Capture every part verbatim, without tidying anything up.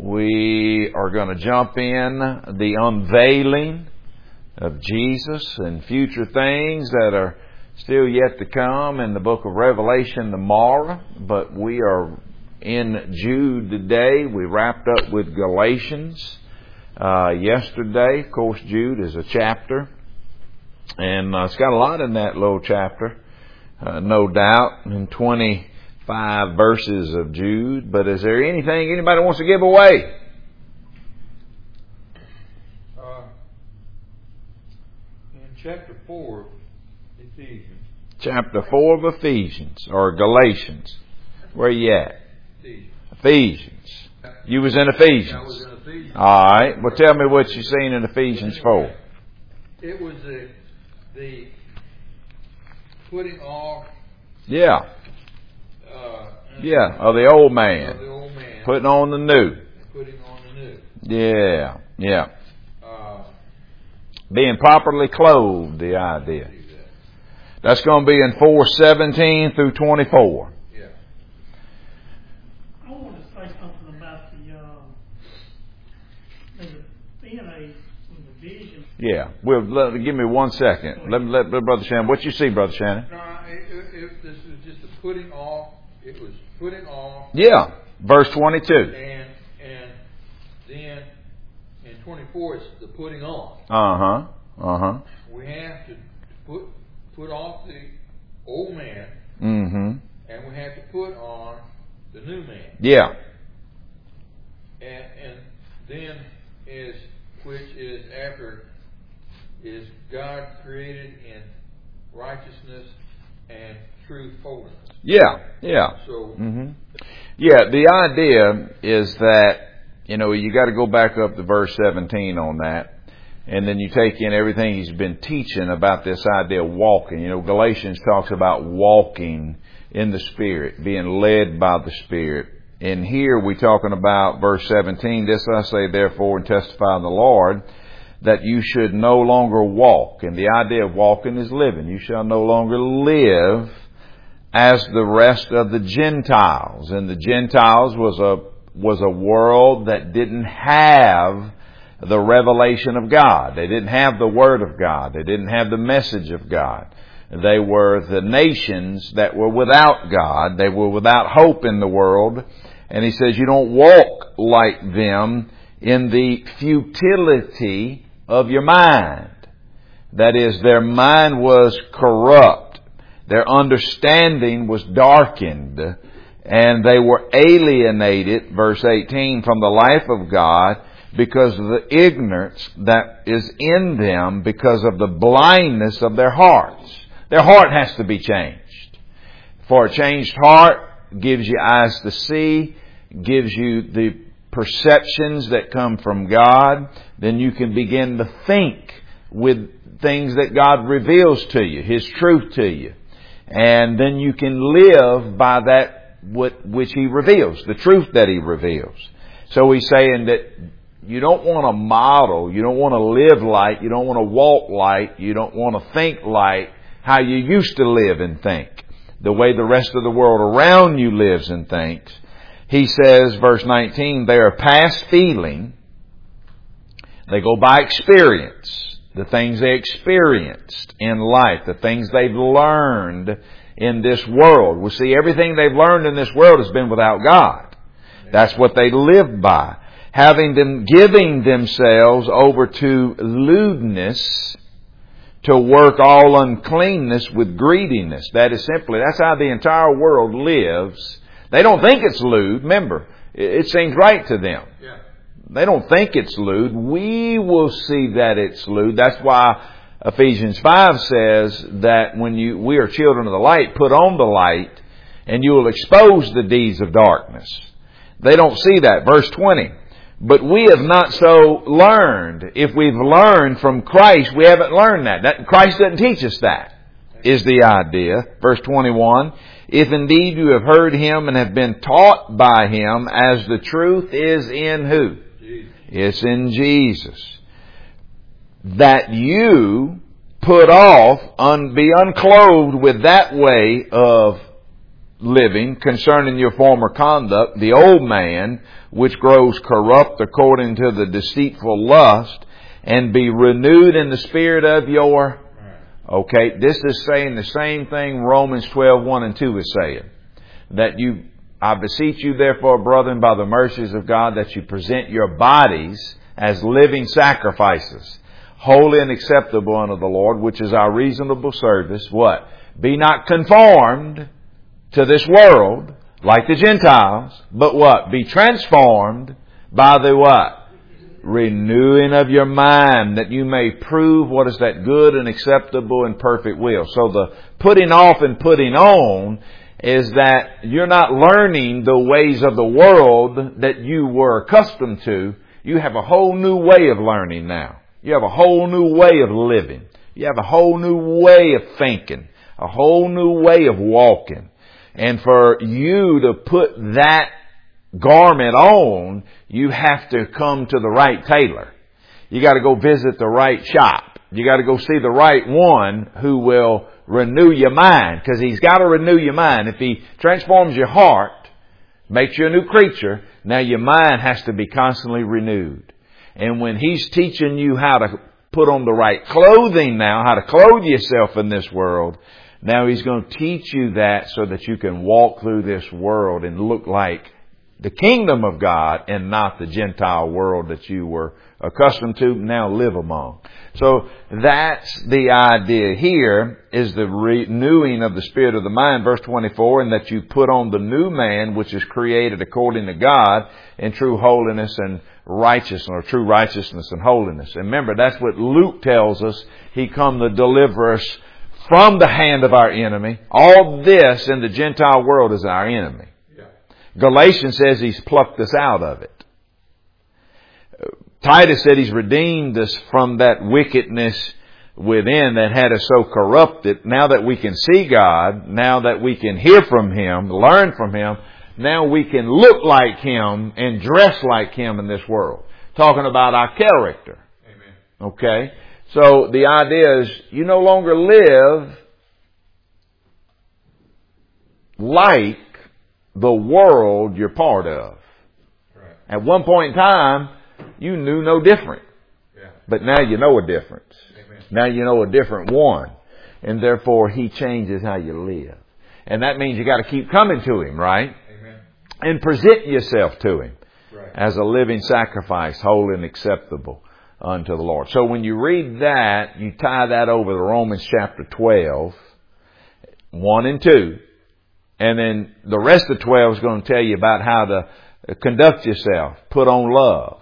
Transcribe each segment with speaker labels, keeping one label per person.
Speaker 1: We are going to jump in the unveiling of Jesus and future things that are still yet to come in the book of Revelation tomorrow. But we are in Jude today. We wrapped up with Galatians uh, yesterday. Of course, Jude is a chapter, and uh, it's got a lot in that little chapter, uh, no doubt, in twenty-five verses of Jude. But is there anything anybody wants to give away?
Speaker 2: Uh, in chapter four, Ephesians.
Speaker 1: Chapter four of Ephesians, or Galatians. Where are you at?
Speaker 2: Ephesians.
Speaker 1: Ephesians. You was in Ephesians.
Speaker 2: I was in Ephesians.
Speaker 1: All right. Well, tell me what you seen in Ephesians four.
Speaker 2: It was the, the putting off.
Speaker 1: Yeah.
Speaker 2: Uh,
Speaker 1: Yeah. Of the old man.
Speaker 2: Of the old man.
Speaker 1: Putting on the new.
Speaker 2: Putting on the new.
Speaker 1: Yeah. Yeah.
Speaker 2: Uh,
Speaker 1: Being properly clothed, the idea. That's going to be in four seventeen through twenty-four.
Speaker 2: Yeah.
Speaker 3: I want to say something about the, um, the being a the vision.
Speaker 1: Yeah. Well, let, give me one second. Let, let, let Brother Shannon. What you see, Brother Shannon?
Speaker 2: No, it, it, it, this was just a putting off. It was putting off.
Speaker 1: Yeah. Verse twenty-two.
Speaker 2: And and then in twenty-four it's the putting on.
Speaker 1: Uh huh. Uh huh.
Speaker 2: We have to put put off the old man.
Speaker 1: Mm-hmm.
Speaker 2: And we have to put on the new man.
Speaker 1: Yeah.
Speaker 2: And and then is which is after is God created in righteousness and truth holiness.
Speaker 1: Yeah. Yeah.
Speaker 2: So
Speaker 1: mm-hmm. Yeah. The idea is that, you know, you got to go back up to verse seventeen on that. And then you take in everything he's been teaching about this idea of walking. You know, Galatians talks about walking in the Spirit, being led by the Spirit. And here we're talking about verse seventeen, this I say therefore and testify in the Lord, that you should no longer walk. And the idea of walking is living. You shall no longer live as the rest of the Gentiles. And the Gentiles was a, was a world that didn't have the revelation of God. They didn't have the Word of God. They didn't have the message of God. They were the nations that were without God. They were without hope in the world. And he says, you don't walk like them in the futility of your mind. That is, their mind was corrupt. Their understanding was darkened. And they were alienated, verse eighteen, from the life of God, because of the ignorance that is in them because of the blindness of their hearts. Their heart has to be changed. For a changed heart gives you eyes to see, gives you the perceptions that come from God. Then you can begin to think with things that God reveals to you, His truth to you. And then you can live by that which He reveals, the truth that He reveals. So He's saying that you don't want to model, you don't want to live like, you don't want to walk like, you don't want to think like how you used to live and think, the way the rest of the world around you lives and thinks. He says, verse nineteen, they are past feeling. They go by experience, the things they experienced in life, the things they've learned in this world. We see everything they've learned in this world has been without God. That's what they live by. Having them, giving themselves over to lewdness, to work all uncleanness with greediness. That is simply, that's how the entire world lives. They don't think it's lewd. Remember, it seems right to them.
Speaker 2: yeah.
Speaker 1: They don't think it's lewd. We will see that it's lewd. That's why Ephesians five says that when you, we are children of the light, put on the light, and you will expose the deeds of darkness. They don't see that. Verse twenty. But we have not so learned. If we've learned from Christ, we haven't learned that. that. Christ doesn't teach us that, is the idea. Verse twenty-one. If indeed you have heard Him and have been taught by Him, as the truth is in who?
Speaker 2: Jesus.
Speaker 1: It's in Jesus. That you put off, un, be unclothed with that way of living concerning your former conduct, the old man, which grows corrupt according to the deceitful lust, and be renewed in the spirit of your... Okay, this is saying the same thing Romans twelve, one and two is saying. That you, I beseech you therefore, brethren, by the mercies of God, that you present your bodies as living sacrifices, holy and acceptable unto the Lord, which is our reasonable service. What? Be not conformed to this world like the Gentiles, but what? Be transformed by the what? Renewing of your mind, that you may prove what is that good and acceptable and perfect will. So the putting off and putting on is that you're not learning the ways of the world that you were accustomed to. You have a whole new way of learning now. You have a whole new way of living. You have a whole new way of thinking. A whole new way of walking. And for you to put that garment on, you have to come to the right tailor. You got to go visit the right shop. You got to go see the right one who will renew your mind, because he's got to renew your mind. If he transforms your heart, makes you a new creature, now your mind has to be constantly renewed. And when he's teaching you how to put on the right clothing now, how to clothe yourself in this world, now he's going to teach you that so that you can walk through this world and look like the kingdom of God and not the Gentile world that you were accustomed to now live among. So that's the idea here, is the renewing of the spirit of the mind, verse twenty-four, and that you put on the new man, which is created according to God in true holiness and righteousness, or true righteousness and holiness. And remember, that's what Luke tells us. He come to deliver us from the hand of our enemy. All this in the Gentile world is our enemy. Galatians says he's plucked us out of it. Titus said he's redeemed us from that wickedness within that had us so corrupted. Now that we can see God, now that we can hear from Him, learn from Him, now we can look like Him and dress like Him in this world. Talking about our character. Amen. Okay? So the idea is you no longer live like the world you're part of. Right. At one point in time, you knew no different. Yeah. But now you know a difference. Amen. Now you know a different one. And therefore, He changes how you live. And that means you got to keep coming to Him, right? Amen. And present yourself to Him. Right. As a living sacrifice, holy and acceptable unto the Lord. So when you read that, you tie that over to Romans chapter twelve, one and two. And then the rest of twelve is going to tell you about how to conduct yourself. Put on love.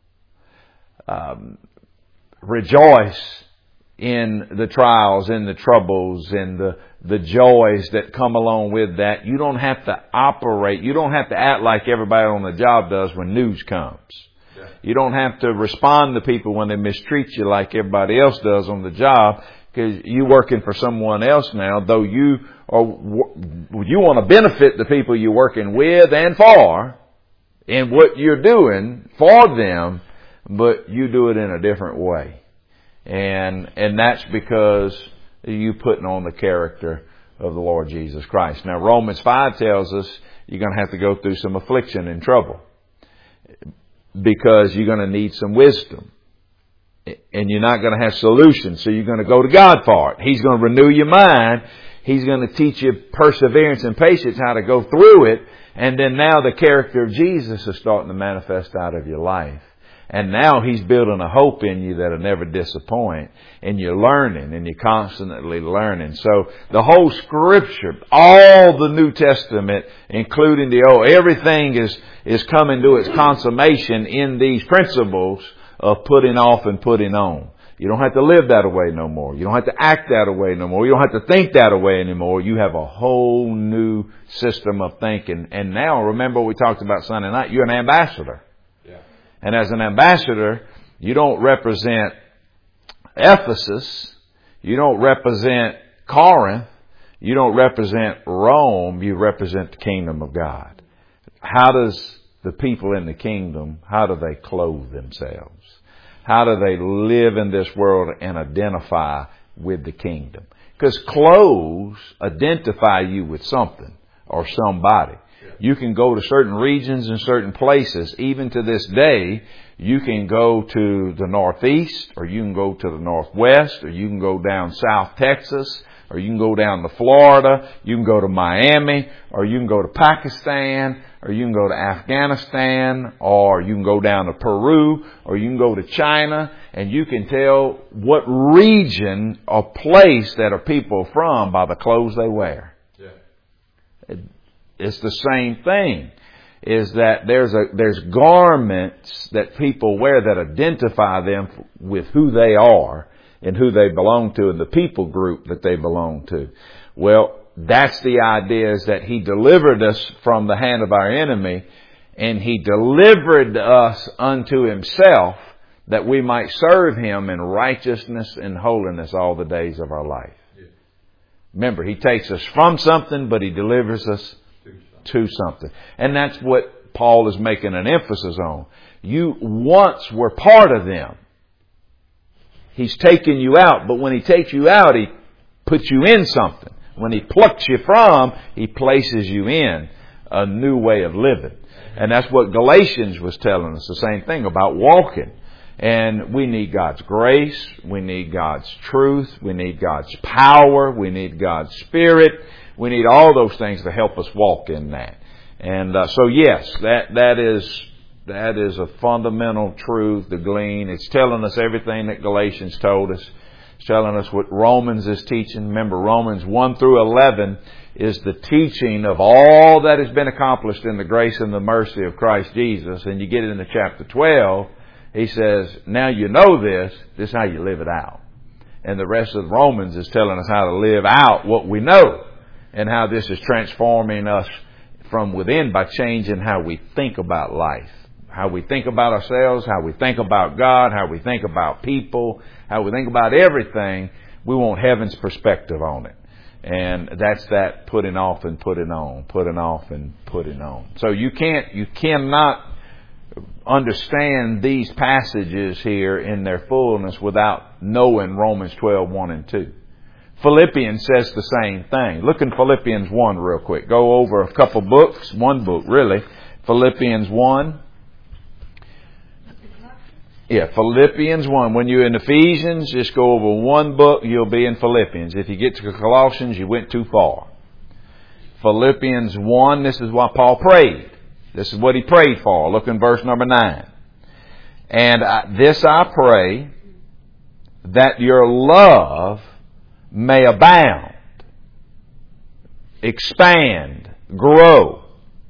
Speaker 1: Um, rejoice in the trials and the troubles and the, the joys that come along with that. You don't have to operate. You don't have to act like everybody on the job does when news comes. Yeah. You don't have to respond to people when they mistreat you like everybody else does on the job, because you're working for someone else now, though you are, you want to benefit the people you're working with and for in what you're doing for them, but you do it in a different way. And, and that's because you putting on the character of the Lord Jesus Christ. Now, Romans five tells us you're going to have to go through some affliction and trouble, because you're going to need some wisdom. And you're not going to have solutions, so you're going to go to God for it. He's going to renew your mind. He's going to teach you perseverance and patience, how to go through it. And then now the character of Jesus is starting to manifest out of your life. And now He's building a hope in you that'll never disappoint. And you're learning, and you're constantly learning. So the whole Scripture, all the New Testament, including the Old, everything is, is coming to its consummation in these principles of putting off and putting on. You don't have to live that way no more. You don't have to act that way no more. You don't have to think that way anymore. You have a whole new system of thinking. And now, remember what we talked about Sunday night, you're an ambassador. Yeah. And as an ambassador, you don't represent Ephesus. You don't represent Corinth. You don't represent Rome. You represent the kingdom of God. How does the people in the kingdom, how do they clothe themselves? How do they live in this world and identify with the kingdom? Because clothes identify you with something. or somebody. You can go to certain regions and certain places. Even to this day, you can go to the Northeast, or you can go to the Northwest, or you can go down South Texas, or you can go down to Florida, you can go to Miami, or you can go to Pakistan, or you can go to Afghanistan, or you can go down to Peru, or you can go to China, and you can tell what region or place that are people from by the clothes they wear. Yeah. It's the same thing, is that there's a, there's garments that people wear that identify them with who they are and who they belong to and the people group that they belong to. Well, that's the idea, is that He delivered us from the hand of our enemy, and He delivered us unto Himself that we might serve Him in righteousness and holiness all the days of our life. Remember, He takes us from something, but He delivers us to something. And that's what Paul is making an emphasis on. You once were part of them. He's taken you out, but when He takes you out, He puts you in something. When He plucks you from, He places you in a new way of living. And that's what Galatians was telling us, the same thing about walking. And we need God's grace. We need God's truth. We need God's power. We need God's Spirit. We need all those things to help us walk in that. And uh, so, yes, that that is that is a fundamental truth to glean. It's telling us everything that Galatians told us. It's telling us what Romans is teaching. Remember, Romans one through eleven is the teaching of all that has been accomplished in the grace and the mercy of Christ Jesus. And you get it into chapter twelve. He says, now you know this. This is how you live it out. And the rest of Romans is telling us how to live out what we know. And how this is transforming us from within by changing how we think about life. How we think about ourselves, how we think about God, how we think about people, how we think about everything. We want heaven's perspective on it. And that's that putting off and putting on, putting off and putting on. So you can't, you cannot understand these passages here in their fullness without knowing Romans twelve, one and two. Philippians says the same thing. Look in Philippians one real quick. Go over a couple books. One book, really. Philippians one. Yeah, Philippians one. When you're in Ephesians, just go over one book. You'll be in Philippians. If you get to Colossians, you went too far. Philippians one, this is what Paul prayed. This is what he prayed for. Look in verse number nine. And I, this I pray, that your love may abound, expand, grow,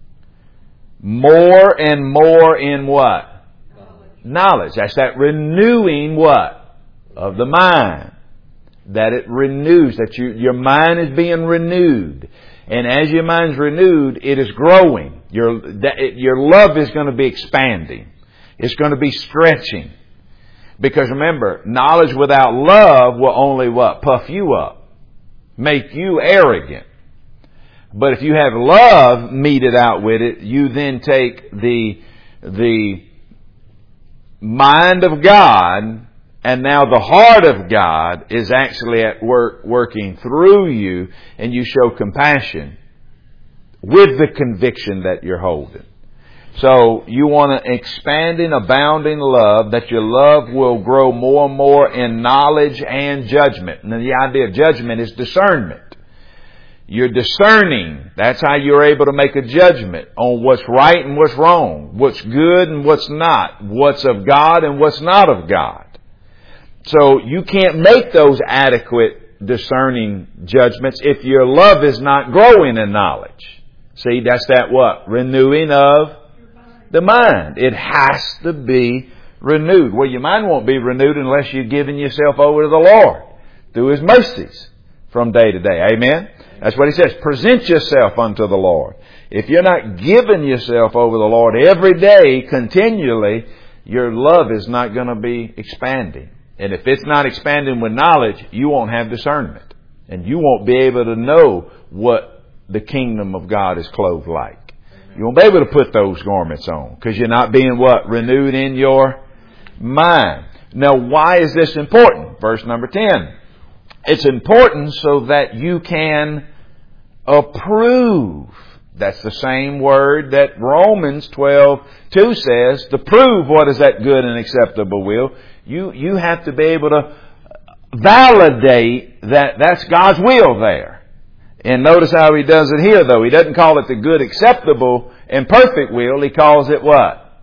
Speaker 1: more and more in what? Knowledge. Knowledge. That's that renewing what? Of the mind. That it renews, that you, your mind is being renewed. And as your mind's renewed, it is growing. Your, that, it, your love is going to be expanding. It's going to be stretching. Because remember, knowledge without love will only what? Puff you up. Make you arrogant. But if you have love meted out with it, you then take the, the mind of God, and now the heart of God is actually at work, working through you, and you show compassion with the conviction that you're holding. So you want to expand in abounding love, that your love will grow more and more in knowledge and judgment. And the idea of judgment is discernment. You're discerning. That's how you're able to make a judgment on what's right and what's wrong, what's good and what's not, what's of God and what's not of God. So you can't make those adequate discerning judgments if your love is not growing in knowledge. See, that's that what? Renewing of the mind. It has to be renewed. Well, your mind won't be renewed unless you're giving yourself over to the Lord through His mercies from day to day. Amen? That's what He says. Present yourself unto the Lord. If you're not giving yourself over to the Lord every day, continually, your love is not going to be expanding. And if it's not expanding with knowledge, you won't have discernment. And you won't be able to know what the kingdom of God is clothed like. You won't be able to put those garments on because you're not being what? Renewed in your mind. Now, why is this important? Verse number ten. It's important so that you can approve That's the same word that Romans twelve two says, to prove what is that good and acceptable will. You, you have to be able to validate that that's God's will there. And notice how he does it here, though. He doesn't call it the good, acceptable, and perfect will. He calls it what?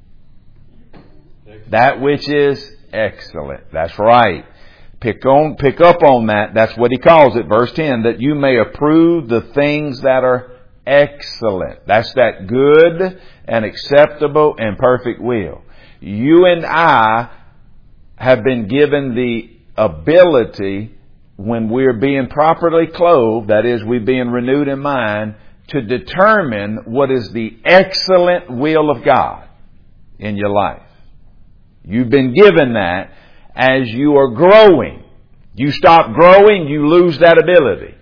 Speaker 1: That which is excellent. That's right. Pick on, pick up on that. That's what he calls it. Verse ten, that you may approve the things that are excellent. That's that good and acceptable and perfect will. You and I have been given the ability, when we're being properly clothed, that is, we're being renewed in mind, to determine what is the excellent will of God in your life. You've been given that as you are growing. You stop growing, you lose that ability.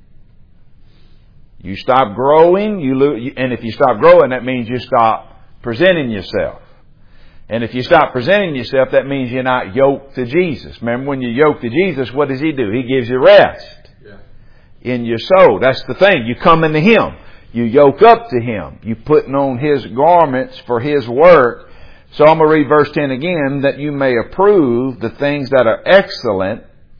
Speaker 1: You stop growing, you lose, and if you stop growing, that means you stop presenting yourself. And if you stop presenting yourself, that means you're not yoked to Jesus. Remember, when you're yoked to Jesus, what does He do? He gives you rest yeah. in your soul. That's the thing. You come into Him. You yoke up to Him. You putting on His garments for His work. So I'm going to read verse ten again, that you may approve the things that are excellent,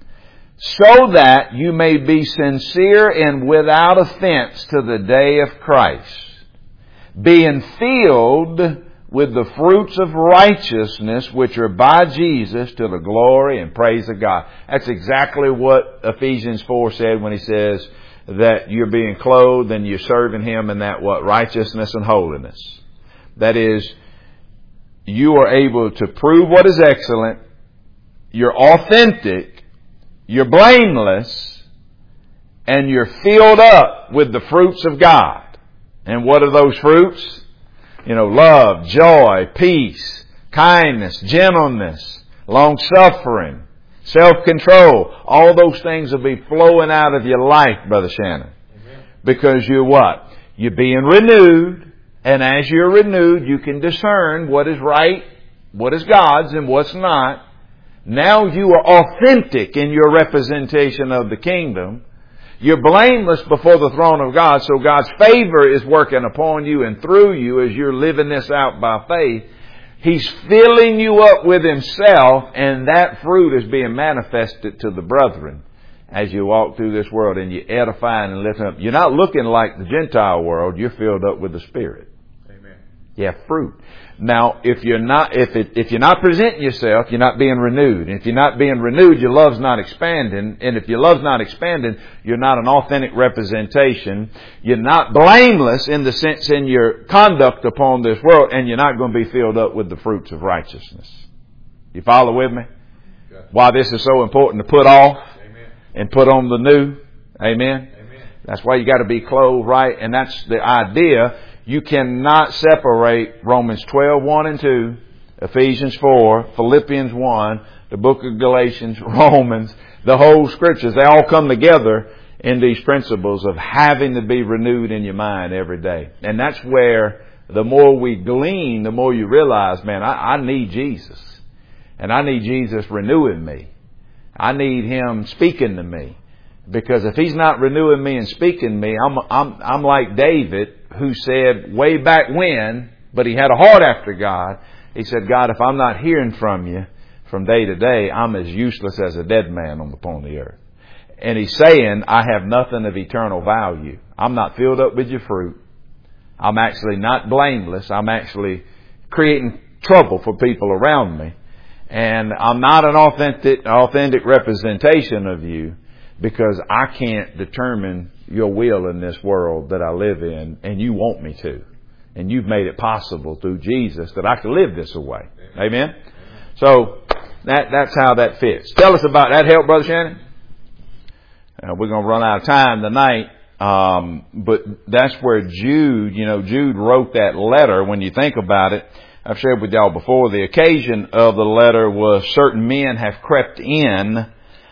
Speaker 1: so that you may be sincere and without offense to the day of Christ, being filled with the fruits of righteousness which are by Jesus to the glory and praise of God. That's exactly what Ephesians four said when he says that you're being clothed and you're serving Him in that what? Righteousness and holiness. That is, you are able to prove what is excellent, you're authentic, you're blameless, and you're filled up with the fruits of God. And what are those fruits? You know, love, joy, peace, kindness, gentleness, long-suffering, self-control. All those things will be flowing out of your life, Brother Shannon. Amen. Because you're what? You're being renewed. And as you're renewed, you can discern what is right, what is God's, and what's not. Now you are authentic in your representation of the kingdom. You're blameless before the throne of God, so God's favor is working upon you and through you as you're living this out by faith. He's filling you up with Himself, and that fruit is being manifested to the brethren as you walk through this world, and you edify and lift up. You're not looking like the Gentile world. You're filled up with the Spirit. Amen. You have fruit. Now, if you're not, if it, if you're not presenting yourself, you're not being renewed. And if you're not being renewed, your love's not expanding. And if your love's not expanding, you're not an authentic representation. You're not blameless in the sense in your conduct upon this world, and you're not going to be filled up with the fruits of righteousness. You follow with me? Gotcha. Why this is so important to put off Amen. And put on the new. Amen. Amen. That's why you got to be clothed right, and that's the idea. You cannot separate Romans twelve, one and two, Ephesians four, Philippians one, the book of Galatians, Romans, the whole scriptures. They all come together in these principles of having to be renewed in your mind every day. And that's where the more we glean, the more you realize, man, I, I need Jesus. And I need Jesus renewing me. I need Him speaking to me. Because if He's not renewing me and speaking to me, I'm, I'm, I'm like David, who said way back when, but he had a heart after God. He said, God, if I'm not hearing from you from day to day, I'm as useless as a dead man on upon the earth. And he's saying, I have nothing of eternal value. I'm not filled up with your fruit. I'm actually not blameless. I'm actually creating trouble for people around me. And I'm not an authentic, authentic representation of you, because I can't determine your will in this world that I live in, and you want me to. And you've made it possible through Jesus that I can live this way. Amen? Amen? So that that's how that fits. Tell us about that. Help, Brother Shannon? Uh, we're going to run out of time tonight. Um, but that's where Jude, you know, Jude wrote that letter. When you think about it, I've shared with y'all before, the occasion of the letter was certain men have crept in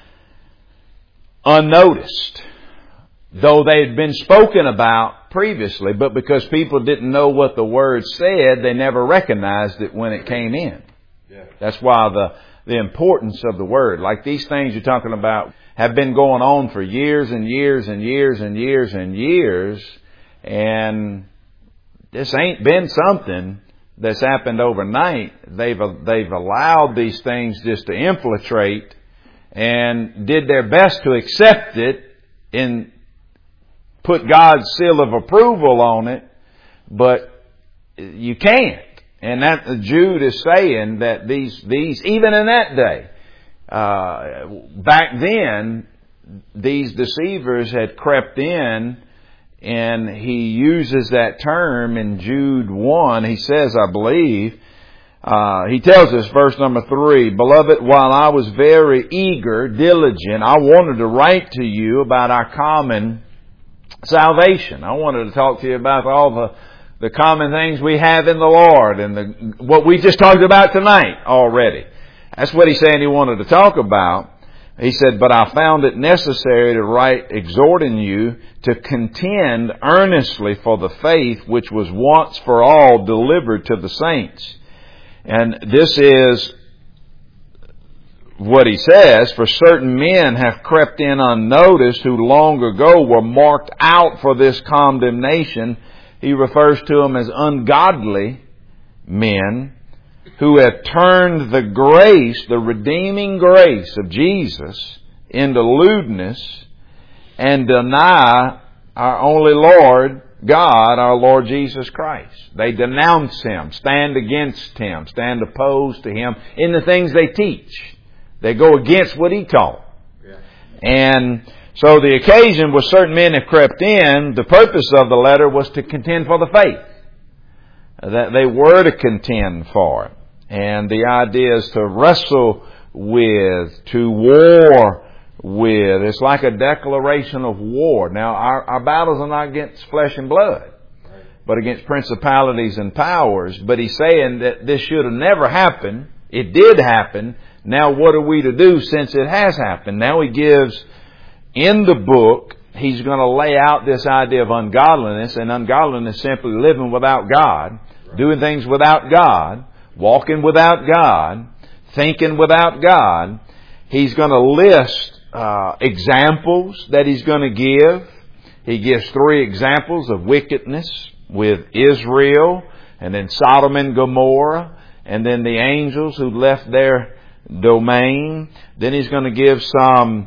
Speaker 1: unnoticed, though they had been spoken about previously, but because people didn't know what the word said, they never recognized it when it came in. Yeah. That's why the, the importance of the word, like these things you're talking about, have been going on for years and years and years and years and years, And this ain't been something that's happened overnight. They've, they've allowed these things just to infiltrate and did their best to accept it and put God's seal of approval on it, but you can't. And that Jude is saying that these, these, even in that day, uh, back then, these deceivers had crept in, and he uses that term in Jude one. He says, I believe, uh, he tells us, verse number three, Beloved, while I was very eager, diligent, I wanted to write to you about our common salvation. I wanted to talk to you about all the, the common things we have in the Lord and the, what we just talked about tonight already. That's what he's saying he wanted to talk about. He said, but I found it necessary to write exhorting you to contend earnestly for the faith which was once for all delivered to the saints. And this is what he says, for certain men have crept in unnoticed who long ago were marked out for this condemnation. He refers to them as ungodly men who have turned the grace, the redeeming grace of Jesus into lewdness and deny our only Lord, God, our Lord Jesus Christ. They denounce Him, stand against Him, stand opposed to Him in the things they teach. They go against what He taught. Yeah. And so the occasion was certain men have crept in. The purpose of the letter was to contend for the faith. That they were to contend for it. And the idea is to wrestle with, to war with. It's like a declaration of war. Now, our, our battles are not against flesh and blood, but against principalities and powers. But he's saying that this should have never happened. It did happen. Now what are we to do since it has happened? Now he gives, in the book, he's going to lay out this idea of ungodliness, and ungodliness simply living without God, doing things without God, walking without God, thinking without God. He's going to list uh, examples that he's going to give. He gives three examples of wickedness with Israel, and then Sodom and Gomorrah, and then the angels who left their domain. Then he's going to give some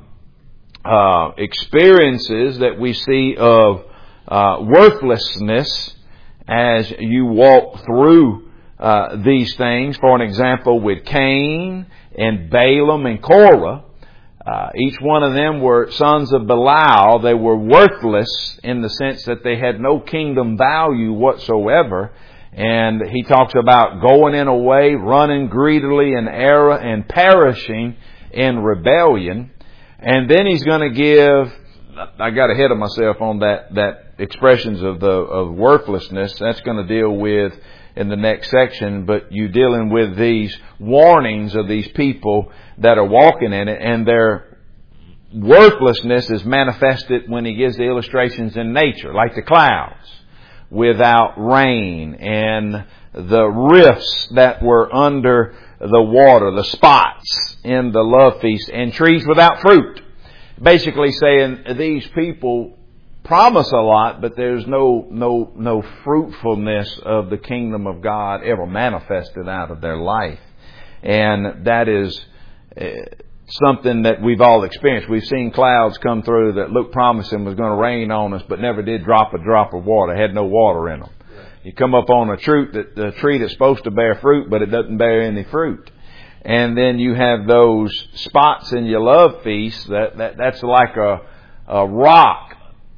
Speaker 1: uh, experiences that we see of uh, worthlessness as you walk through uh, these things. For an example, with Cain and Balaam and Korah, uh, each one of them were sons of Belial. They were worthless in the sense that they had no kingdom value whatsoever. And he talks about going in a way, running greedily in error, and perishing in rebellion. And then he's going to give, I got ahead of myself on that, that expressions of the, of worthlessness. That's going to deal with in the next section, but you dealing with these warnings of these people that are walking in it, and their worthlessness is manifested when he gives the illustrations in nature, like the clouds without rain, and the rifts that were under the water, the spots in the love feast, and trees without fruit. Basically saying these people promise a lot, but there's no no no fruitfulness of the kingdom of God ever manifested out of their life. And that is uh, something that we've all experienced. We've seen clouds come through that looked promising was going to rain on us, but never did drop a drop of water. Had no water in them. You come up on a tree that a tree that's supposed to bear fruit, but it doesn't bear any fruit. And then you have those spots in your love feast that, that that's like a a rock.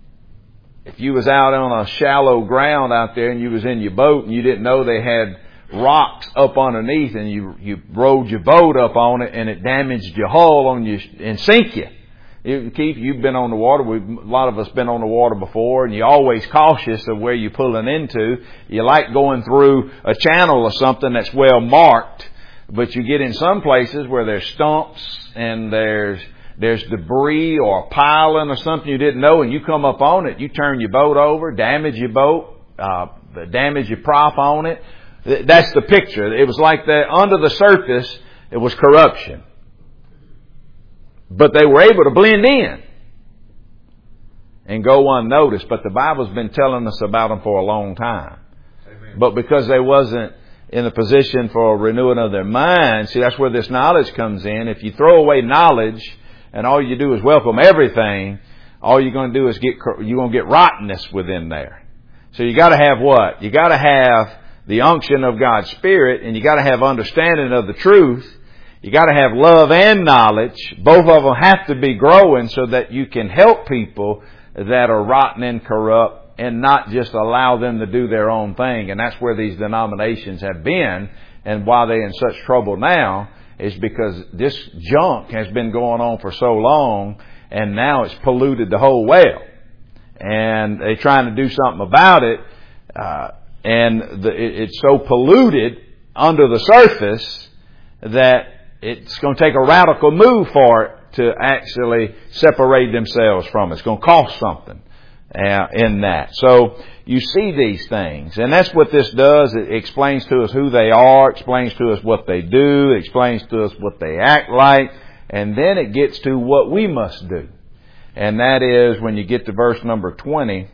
Speaker 1: If you was out on a shallow ground out there and you was in your boat and you didn't know they had rocks up underneath, and you you rode your boat up on it and it damaged your hull on you and sink you. you Keith, you've been on the water. We've, a lot of us been on the water before, and you're always cautious of where you're pulling into. You like going through a channel or something that's well marked, but you get in some places where there's stumps and there's there's debris or a piling or something you didn't know, and you come up on it, you turn your boat over, damage your boat, uh, damage your prop on it. That's the picture. It was like that under the surface, it was corruption. But they were able to blend in. and go unnoticed, but the Bible's been telling us about them for a long time.
Speaker 2: Amen.
Speaker 1: But because they wasn't in the position for a renewing of their mind, see, that's where this knowledge comes in. If you throw away knowledge and all you do is welcome everything, all you're going to do is get, you're going to get rottenness within there. So you got to have what? You got to have the unction of God's Spirit, and you got to have understanding of the truth. You got to have love and knowledge. Both of them have to be growing so that you can help people that are rotten and corrupt and not just allow them to do their own thing. And that's where these denominations have been, and why they're in such trouble now is because this junk has been going on for so long, and now it's polluted the whole well. And they're trying to do something about it, uh, and the, it, it's so polluted under the surface that it's going to take a radical move for it to actually separate themselves from it. It's going to cost something uh, in that. So you see these things, and that's what this does. It explains to us who they are, explains to us what they do, explains to us what they act like, and then it gets to what we must do. And that is when you get to verse number twenty,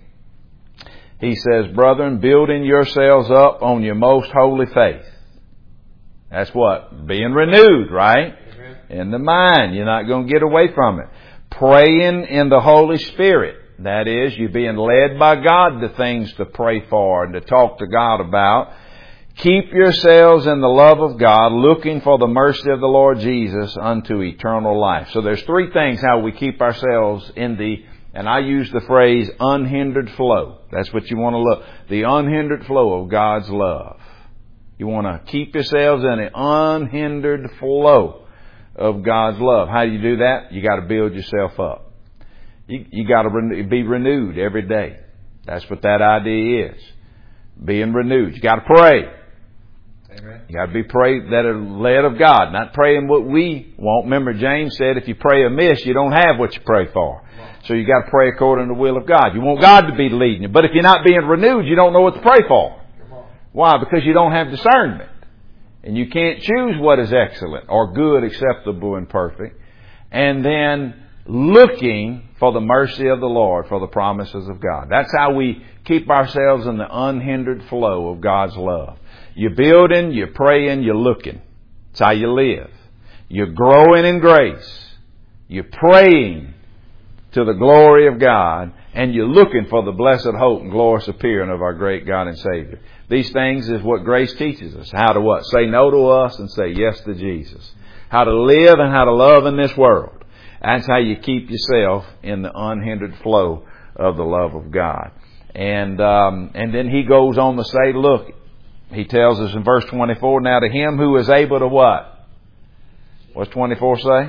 Speaker 1: he says, "Brethren, building yourselves up on your most holy faith." That's what? Being renewed, right?
Speaker 2: Amen.
Speaker 1: In the mind. You're not going to get away from it. Praying in the Holy Spirit. That is, you're being led by God to things to pray for and to talk to God about. Keep yourselves in the love of God, looking for the mercy of the Lord Jesus unto eternal life. So there's three things how we keep ourselves in the, and I use the phrase unhindered flow. That's what you want to look. The unhindered flow of God's love. You want to keep yourselves in an unhindered flow of God's love. How do you do that? You got to build yourself up. You, you got to re- be renewed every day. That's what that idea is. Being renewed. You got to pray.
Speaker 2: Amen.
Speaker 1: You got to be prayed that are led of God, not praying what we want. Remember, James said if you pray amiss, you don't have what you pray for. So you got to pray according to the will of God. You want God to be leading you. But if you're not being renewed, you don't know what to pray for. Why? Because you don't have discernment. And you can't choose what is excellent or good, acceptable, and perfect. And then looking for the mercy of the Lord, for the promises of God. That's how we keep ourselves in the unhindered flow of God's love. You're building, you're praying, you're looking. That's how you live. You're growing in grace. You're praying to the glory of God. And you're looking for the blessed hope and glorious appearing of our great God and Savior. These things is what grace teaches us. How to what? Say no to us and say yes to Jesus. How to live and how to love in this world. That's how you keep yourself in the unhindered flow of the love of God. And um, and then he goes on to say, look, he tells us in verse twenty-four, now to him who is able to what? What's twenty-four say?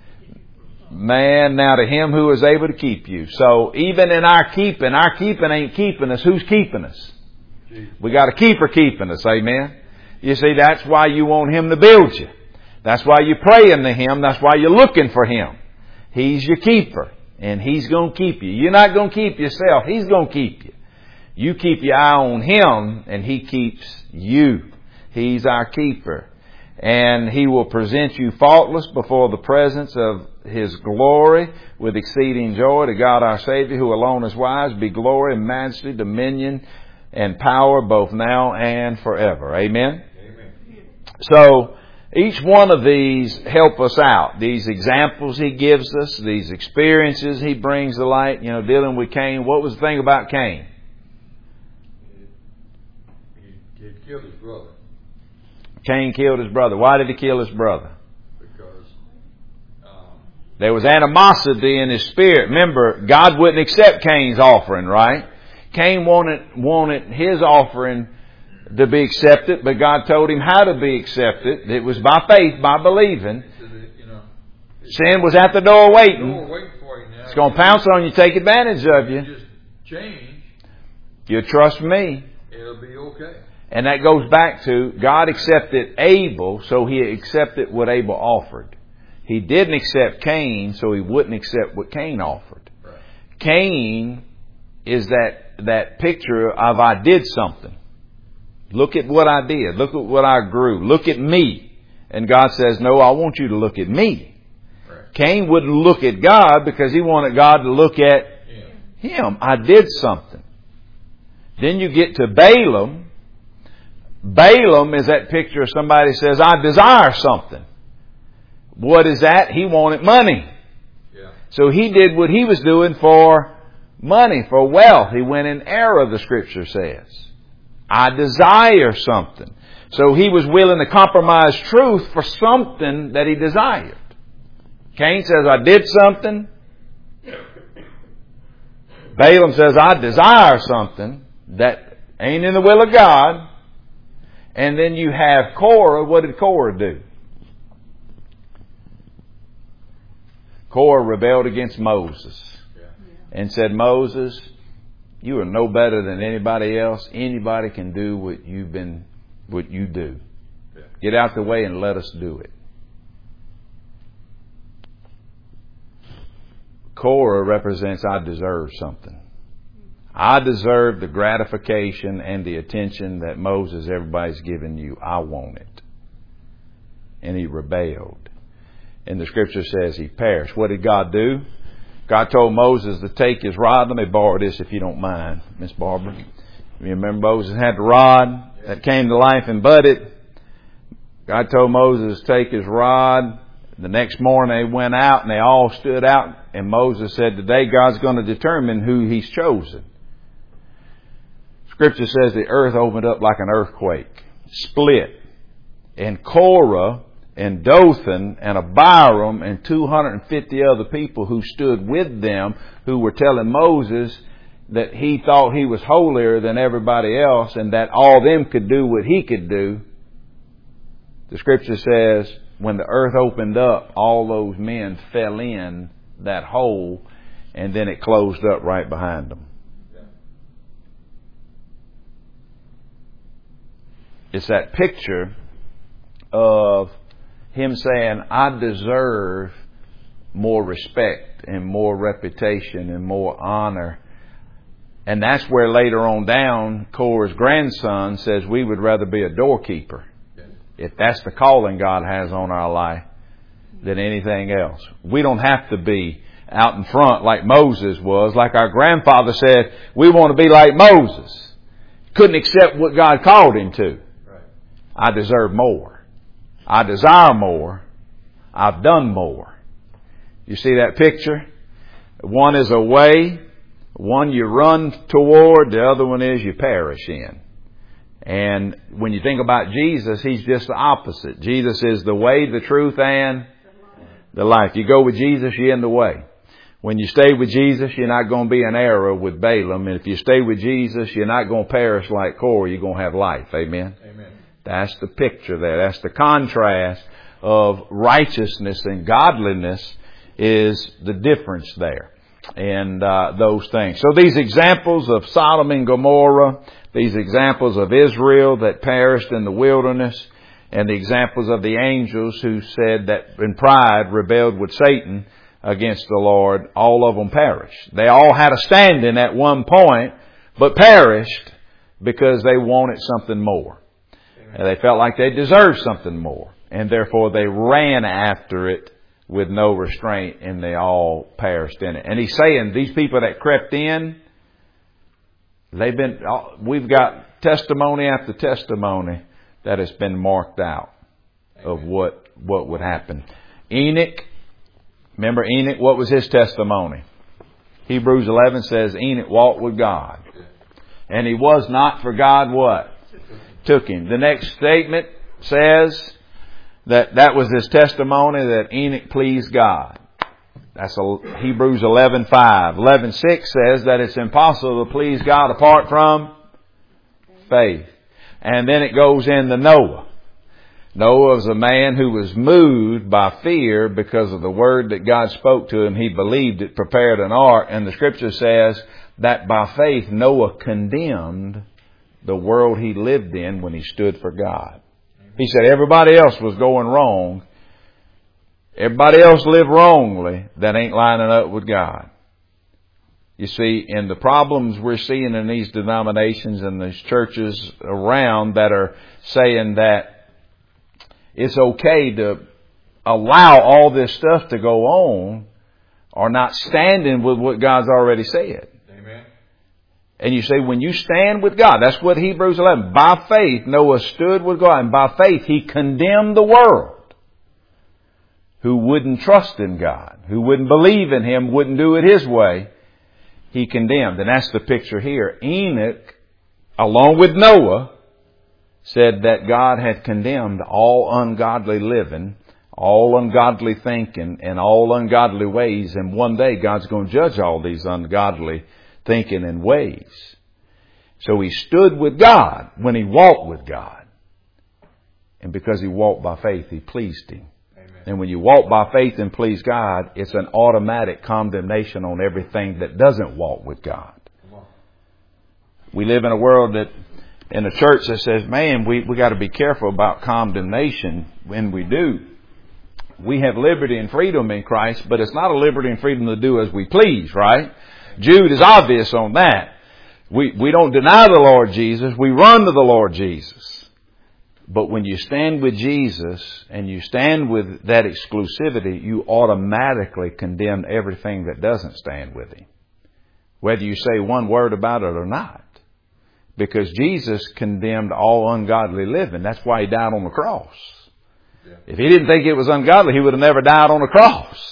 Speaker 1: Man, now to him who is able to keep you. So even in our keeping, our keeping ain't keeping us. Who's keeping us? Jesus. We got a keeper keeping us. Amen. You see, that's why you want him to build you. That's why you're praying to him. That's why you're looking for him. He's your keeper. And he's going to keep you. You're not going to keep yourself. He's going to keep you. You keep your eye on him and he keeps you. He's our keeper. And he will present you faultless before the presence of his glory with exceeding joy. To God our Savior, who alone is wise, be glory and majesty, dominion and power both now and forever. Amen?
Speaker 2: Amen.
Speaker 1: So each one of these help us out. These examples he gives us, these experiences he brings to light. You know, dealing with Cain. What was the thing about Cain?
Speaker 2: He, he killed his brother.
Speaker 1: Cain killed his brother. Why did he kill his brother?
Speaker 2: Because um,
Speaker 1: there was animosity in his spirit. Remember, God wouldn't accept Cain's offering, right? Cain wanted wanted his offering to be accepted, but God told him how to be accepted. It was by faith, by believing.
Speaker 2: so that, you know,
Speaker 1: Sin was at the door waiting.
Speaker 2: door waiting for you now.
Speaker 1: It's going to pounce on you, take advantage of you.
Speaker 2: You just change,
Speaker 1: You trust me.
Speaker 2: it'll be okay.
Speaker 1: And that goes back to God accepted Abel, so he accepted what Abel offered. He didn't accept Cain, so he wouldn't accept what Cain offered.
Speaker 2: Right.
Speaker 1: Cain is that, that picture of I did something. Look at what I did. Look at what I grew. Look at me. And God says, no, I want you to look at me.
Speaker 2: Right.
Speaker 1: Cain wouldn't look at God because he wanted God to look at
Speaker 2: Yeah.
Speaker 1: him. I did something. Then you get to Balaam. Balaam is that picture of somebody who says, I desire something. What is that? He wanted money. Yeah. So he did what he was doing for money, for wealth. He went in error, the Scripture says. I desire something. So he was willing to compromise truth for something that he desired. Cain says, I did something. Balaam says, I desire something that ain't in the will of God. And then you have Korah. What did Korah do? Korah rebelled against Moses and said, Moses, you are no better than anybody else. Anybody can do what you've been, what you do. Get out the way and let us do it. Korah represents I deserve something. I deserve the gratification and the attention that Moses, everybody's given you. I want it. And he rebelled. And the Scripture says he perished. What did God do? God told Moses to take his rod. Let me borrow this if you don't mind, Miss Barbara. You remember Moses had the rod that came to life and budded. God told Moses to take his rod. The next morning they went out and they all stood out. And Moses said, today God's going to determine who he's chosen. Scripture says the earth opened up like an earthquake, split. And Korah and Dathan and Abiram and two hundred fifty other people who stood with them, who were telling Moses that he thought he was holier than everybody else and that all them could do what he could do. The Scripture says when the earth opened up, all those men fell in that hole, and then it closed up right behind them. It's that picture of him saying, I deserve more respect and more reputation and more honor. And that's where later on down, Korah's grandson says we would rather be a doorkeeper. If that's the calling God has on our life than anything else. We don't have to be out in front like Moses was. Like our grandfather said, we want to be like Moses. Couldn't accept what God called him to. I deserve more. I desire more. I've done more. You see that picture? One is a way. One you run toward. The other one is you perish in. And when you think about Jesus, He's just the opposite. Jesus is the way, the truth, and the life. You go with Jesus, you're in the way. When you stay with Jesus, you're not going to be in error with Balaam. And if you stay with Jesus, you're not going to perish like Korah. You're going to have life. Amen? Amen. That's the picture there. That's the contrast of righteousness and godliness is the difference there. And uh, those things. So these examples of Sodom and Gomorrah, these examples of Israel that perished in the wilderness, and the examples of the angels who said that in pride rebelled with Satan against the Lord, all of them perished. They all had a standing at one point, but perished because they wanted something more. And they felt like they deserved something more. And therefore they ran after it with no restraint, and they all perished in it. And he's saying these people that crept in, they've been, we've got testimony after testimony that has been marked out of what, what would happen. Enoch, remember Enoch, what was his testimony? Hebrews eleven says Enoch walked with God. And he was not, for God what? Took him. The next statement says that that was his testimony, that Enoch pleased God. That's a, Hebrews eleven five. eleven six says that it's impossible to please God apart from faith. And then it goes into Noah. Noah was a man who was moved by fear because of the word that God spoke to him. He believed it, prepared an ark. And the Scripture says that by faith Noah condemned the world he lived in when he stood for God. He said everybody else was going wrong. Everybody else lived wrongly. That ain't lining up with God. You see, and the problems we're seeing in these denominations and these churches around that are saying that it's okay to allow all this stuff to go on are not standing with what God's already said. Amen.
Speaker 2: Amen.
Speaker 1: And you say, when you stand with God, that's what Hebrews eleven, by faith Noah stood with God, and by faith he condemned the world who wouldn't trust in God, who wouldn't believe in Him, wouldn't do it His way. He condemned. And that's the picture here. Enoch, along with Noah, said that God had condemned all ungodly living, all ungodly thinking, and all ungodly ways. And one day God's going to judge all these ungodly thinking and ways. So he stood with God when he walked with God. And because he walked by faith, he pleased Him. Amen. And when you walk by faith and please God, it's an automatic condemnation on everything that doesn't walk with God. We live in a world that, in a church that says, man, we, we got to be careful about condemnation when we do. We have liberty and freedom in Christ, but it's not a liberty and freedom to do as we please, right? Jude is obvious on that. We, we don't deny the Lord Jesus. We run to the Lord Jesus. But when you stand with Jesus and you stand with that exclusivity, you automatically condemn everything that doesn't stand with Him, whether you say one word about it or not. Because Jesus condemned all ungodly living. That's why He died on the cross. Yeah. If He didn't think it was ungodly, He would have never died on the cross.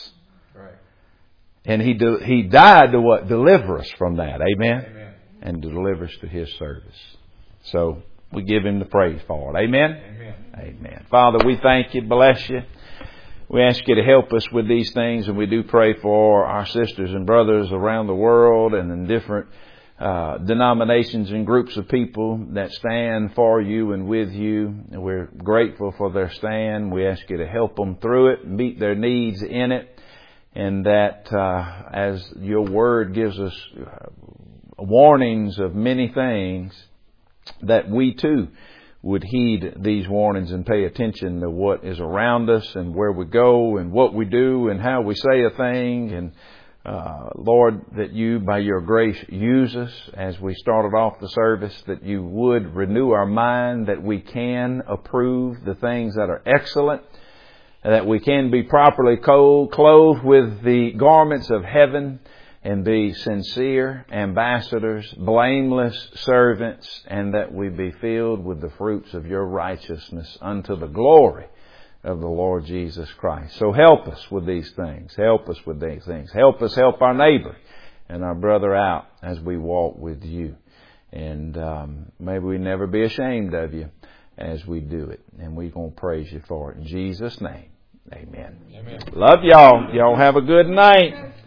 Speaker 1: And he de- he died to what? Deliver us from that. Amen? Amen. And to deliver us to His service. So we give Him the praise for it. Amen? Amen? Amen. Father, we thank You, bless You. We ask You to help us with these things, and we do pray for our sisters and brothers around the world and in different uh, denominations and groups of people that stand for You and with You. And we're grateful for their stand. We ask You to help them through it, meet their needs in it. And that uh, as Your Word gives us uh, warnings of many things, that we too would heed these warnings and pay attention to what is around us and where we go and what we do and how we say a thing. And uh, Lord, that You, by Your grace, use us as we started off the service, that You would renew our mind, that we can approve the things that are excellent, that we can be properly clothed with the garments of heaven and be sincere ambassadors, blameless servants, and that we be filled with the fruits of Your righteousness unto the glory of the Lord Jesus Christ. So help us with these things. Help us with these things. Help us help our neighbor and our brother out as we walk with You. And um, may we never be ashamed of You as we do it. And we're going to praise You for it. In Jesus' name, amen. Amen. Love y'all. Y'all have a good night.